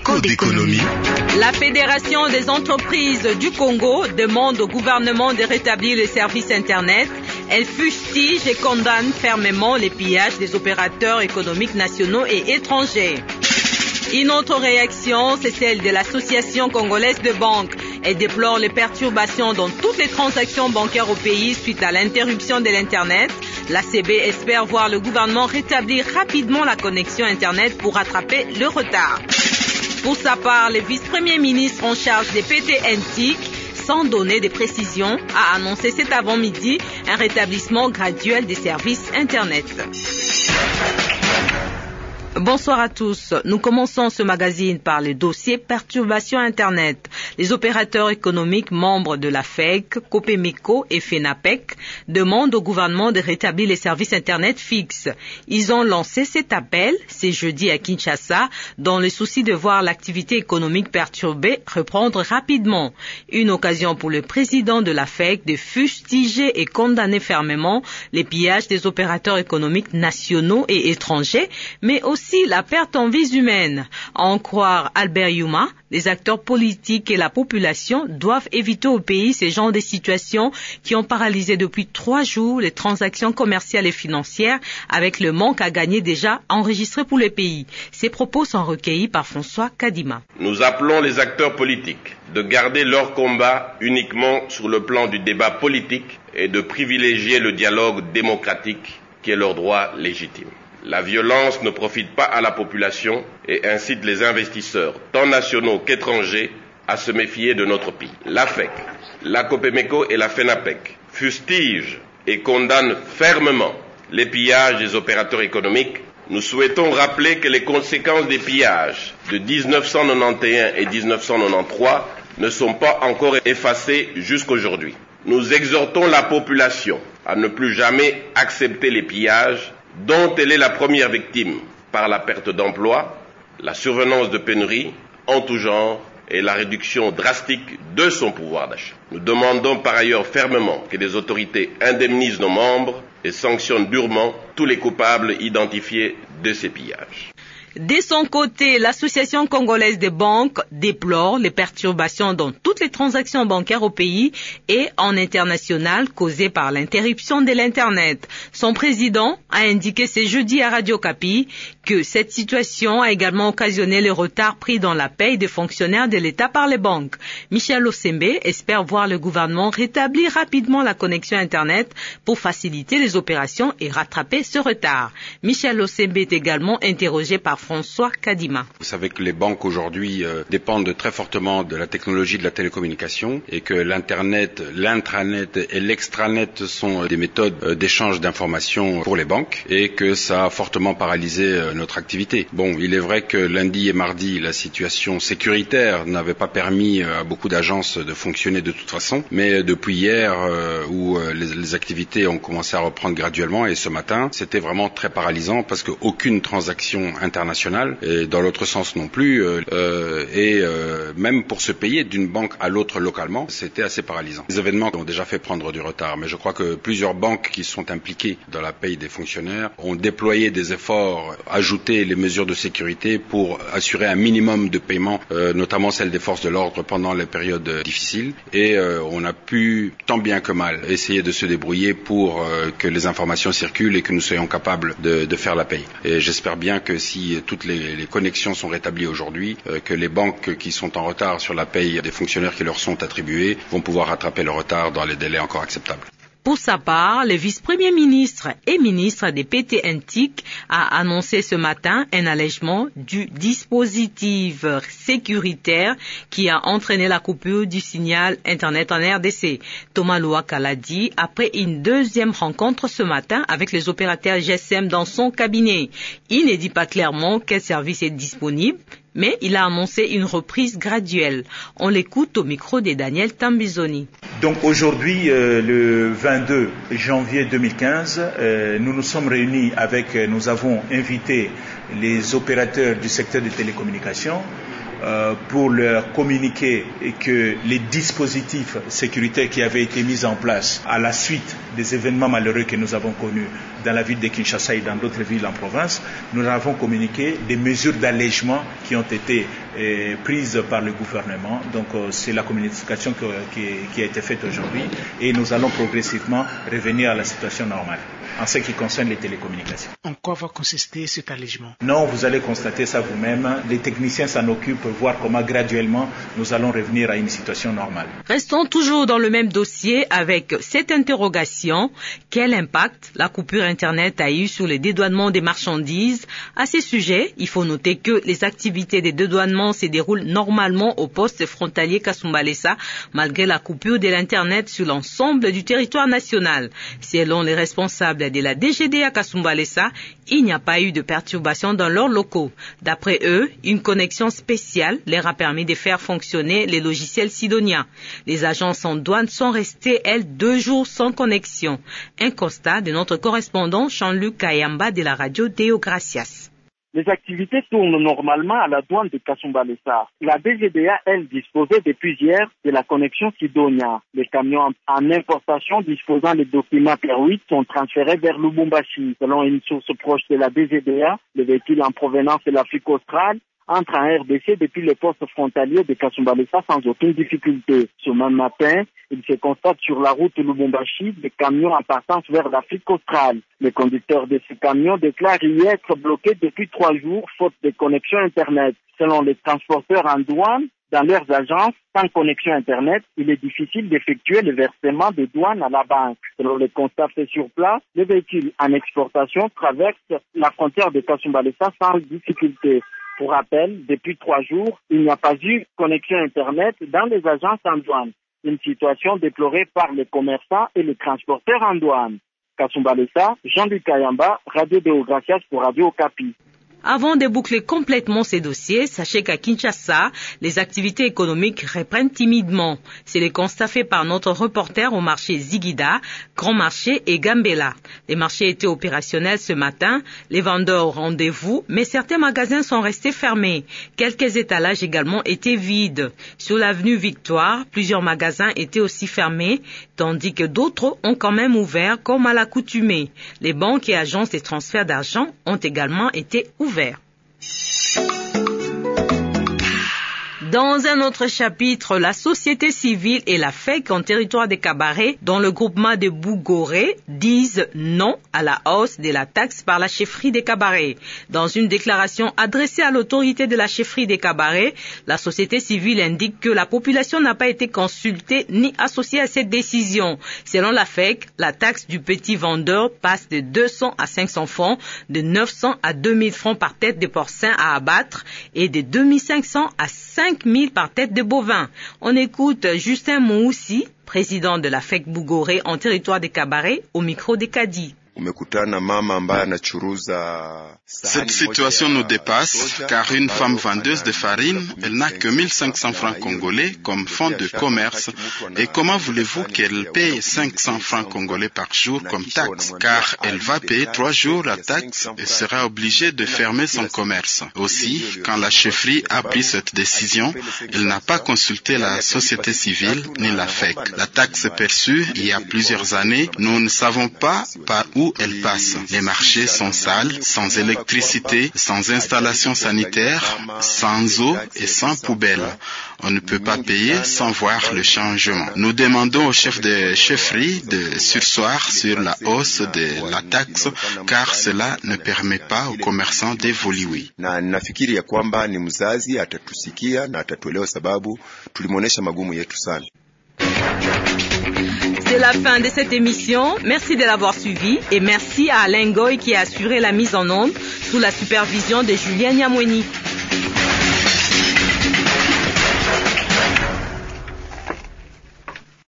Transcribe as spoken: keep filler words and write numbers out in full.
Écho d'économie. La Fédération des entreprises du Congo demande au gouvernement de rétablir les services Internet. Elle fustige et condamne fermement les pillages des opérateurs économiques nationaux et étrangers. Une autre réaction, c'est celle de l'Association congolaise de banques. Elle déplore les perturbations dans toutes les transactions bancaires au pays suite à l'interruption de l'Internet. L'A C B espère voir le gouvernement rétablir rapidement la connexion Internet pour rattraper le retard. Pour sa part, le vice-premier ministre en charge des P T N T I C, sans donner des précisions, a annoncé cet avant-midi un rétablissement graduel des services Internet. Bonsoir à tous. Nous commençons ce magazine par le dossier perturbation Internet. Les opérateurs économiques membres de la F E C, Copemeco et FENAPEC demandent au gouvernement de rétablir les services Internet fixes. Ils ont lancé cet appel, c'est jeudi à Kinshasa, dans le souci de voir l'activité économique perturbée reprendre rapidement. Une occasion pour le président de la F E C de fustiger et condamner fermement les pillages des opérateurs économiques nationaux et étrangers, mais aussi la perte en vies humaines. À en croire Albert Yuma, les acteurs politiques et la population doivent éviter au pays ces genres de situations qui ont paralysé depuis trois jours les transactions commerciales et financières avec le manque à gagner déjà enregistré pour le pays. Ces propos sont recueillis par François Kadima. Nous appelons les acteurs politiques de garder leur combat uniquement sur le plan du débat politique et de privilégier le dialogue démocratique qui est leur droit légitime. La violence ne profite pas à la population et incite les investisseurs, tant nationaux qu'étrangers, à se méfier de notre pays. La F E C, la Copemeco et la FENAPEC fustigent et condamnent fermement les pillages des opérateurs économiques. Nous souhaitons rappeler que les conséquences des pillages de dix-neuf cent quatre-vingt-onze et dix-neuf cent quatre-vingt-treize ne sont pas encore effacées jusqu'aujourd'hui. Nous exhortons la population à ne plus jamais accepter les pillages dont elle est la première victime par la perte d'emploi, la survenance de pénuries en tout genre et la réduction drastique de son pouvoir d'achat. Nous demandons par ailleurs fermement que les autorités indemnisent nos membres et sanctionnent durement tous les coupables identifiés de ces pillages. De son côté, l'Association congolaise des banques déplore les perturbations dans toutes les transactions bancaires au pays et en international causées par l'interruption de l'Internet. Son président a indiqué ce jeudi à Radio Kapi que cette situation a également occasionné le retard pris dans la paye des fonctionnaires de l'État par les banques. Michel Osembe espère voir le gouvernement rétablir rapidement la connexion Internet pour faciliter les opérations et rattraper ce retard. Michel Osembe est également interrogé par François Kadima. Vous savez que les banques aujourd'hui euh, dépendent très fortement de la technologie de la télécommunication et que l'Internet, l'intranet et l'extranet sont des méthodes euh, d'échange d'informations pour les banques et que ça a fortement paralysé euh, notre activité. Bon, il est vrai que lundi et mardi, la situation sécuritaire n'avait pas permis euh, à beaucoup d'agences de fonctionner de toute façon, mais depuis hier euh, où euh, les, les activités ont commencé à reprendre graduellement et ce matin, c'était vraiment très paralysant parce qu'aucune transaction internationale et dans l'autre sens non plus euh, et euh, même pour se payer d'une banque à l'autre localement, c'était assez paralysant. Les événements ont déjà fait prendre du retard, mais je crois que plusieurs banques qui sont impliquées dans la paye des fonctionnaires ont déployé des efforts, ajouté les mesures de sécurité pour assurer un minimum de paiement, euh, notamment celle des forces de l'ordre pendant les périodes difficiles et euh, on a pu tant bien que mal essayer de se débrouiller pour euh, que les informations circulent et que nous soyons capables de, de faire la paye. Et j'espère bien que si toutes les, les connexions sont rétablies aujourd'hui, euh, que les banques qui sont en retard sur la paye des fonctionnaires qui leur sont attribués vont pouvoir rattraper le retard dans les délais encore acceptables. Pour sa part, le vice-premier ministre et ministre des P T N T I C a annoncé ce matin un allègement du dispositif sécuritaire qui a entraîné la coupure du signal Internet en R D C. Thomas Louaka l'a dit après une deuxième rencontre ce matin avec les opérateurs G S M dans son cabinet. Il ne dit pas clairement quel service est disponible, mais il a annoncé une reprise graduelle. On l'écoute au micro de Daniel Tambizoni. Donc aujourd'hui, euh, le vingt-deux janvier deux mille quinze, euh, nous nous sommes réunis avec, euh, nous avons invité les opérateurs du secteur des télécommunications euh, pour leur communiquer que les dispositifs sécuritaires qui avaient été mis en place à la suite des événements malheureux que nous avons connus dans la ville de Kinshasa et dans d'autres villes en province, nous avons communiqué des mesures d'allègement qui ont été euh, prises par le gouvernement. Donc euh, c'est la communication que, qui, qui a été faite aujourd'hui et nous allons progressivement revenir à la situation normale en ce qui concerne les télécommunications. En quoi va consister cet allègement? Non, vous allez constater ça vous-même. Les techniciens s'en occupent pour voir comment graduellement nous allons revenir à une situation normale. Restons toujours dans le même dossier avec cette interrogation. Quel impact la coupure Internet a eu sur le dédouanement des marchandises? À ce sujet, il faut noter que les activités de dédouanement se déroulent normalement au poste frontalier Kasumbalesa malgré la coupure de l'Internet sur l'ensemble du territoire national. Selon les responsables de la D G D à Kasumbalesa, il n'y a pas eu de perturbation dans leurs locaux. D'après eux, une connexion spéciale leur a permis de faire fonctionner les logiciels Sidonia. Les agences en douane sont restées, elles, deux jours sans connexion. Un constat de notre correspondant Jean-Luc Kayamba de la radio Deo Gracias. Les activités tournent normalement à la douane de Kasumbalesa. La D G D A, elle, disposait depuis hier de la connexion Sidonia. Les camions en importation disposant des documents P R huit sont transférés vers Lubumbashi. Selon une source proche de la D G D A, les véhicules en provenance de l'Afrique australe entrent en R D C depuis le poste frontalier de Kasumbalesa sans aucune difficulté. Ce même matin, il se constate sur la route Lubumbashi des camions en partance vers l'Afrique australe. Les conducteurs de ces camions déclarent y être bloqués depuis trois jours faute de connexion Internet. Selon les transporteurs en douane, dans leurs agences, sans connexion Internet, il est difficile d'effectuer le versement des douanes à la banque. Selon les constats faits sur place, les véhicules en exportation traversent la frontière de Kasumbalesa sans difficulté. Pour rappel, depuis trois jours, il n'y a pas eu connexion Internet dans les agences en douane. Une situation déplorée par les commerçants et les transporteurs en douane. Kasumbalesa, Jean-Luc Kayamba, Radio Deo Gracias pour Radio Okapi. Avant de boucler complètement ces dossiers, sachez qu'à Kinshasa, les activités économiques reprennent timidement. C'est le constat fait par notre reporter au marché Zigida, Grand Marché et Gambela. Les marchés étaient opérationnels ce matin, les vendeurs au rendez-vous, mais certains magasins sont restés fermés. Quelques étalages également étaient vides. Sur l'avenue Victoire, plusieurs magasins étaient aussi fermés, tandis que d'autres ont quand même ouvert comme à l'accoutumée. Les banques et agences de transfert d'argent ont également été ouvertes. Dans un autre chapitre, la société civile et la F E C en territoire des cabarets, dont le groupement de Bougoré, disent non à la hausse de la taxe par la chefferie des cabarets. Dans une déclaration adressée à l'autorité de la chefferie des cabarets, la société civile indique que la population n'a pas été consultée ni associée à cette décision. Selon la F E C, la taxe du petit vendeur passe de deux cents à cinq cents francs, de neuf cents à deux mille francs par tête de porcin à abattre et de deux mille cinq cents à cinq mille par tête de bovin. On écoute Justin Moussi, président de la F E C Bougoré en territoire des cabarets, au micro des Kadi. Cette situation nous dépasse car une femme vendeuse de farine, elle n'a que mille cinq cents francs congolais comme fonds de commerce. Et comment voulez-vous qu'elle paye cinq cents francs congolais par jour comme taxe? Car elle va payer trois jours la taxe et sera obligée de fermer son commerce. Aussi, quand la chefferie a pris cette décision, elle n'a pas consulté la société civile ni la F E C. La taxe perçue il y a plusieurs années, nous ne savons pas par où elle passe. Les marchés sont sales, sans électricité, sans installation sanitaire, sans eau et sans poubelle. On ne peut pas payer sans voir le changement. Nous demandons au chef de chefferie de surseoir sur la hausse de la taxe car cela ne permet pas aux commerçants d'évoluer. C'est la fin de cette émission. Merci de l'avoir suivi et merci à Alain Goy qui a assuré la mise en onde sous la supervision de Julien Nyamweni.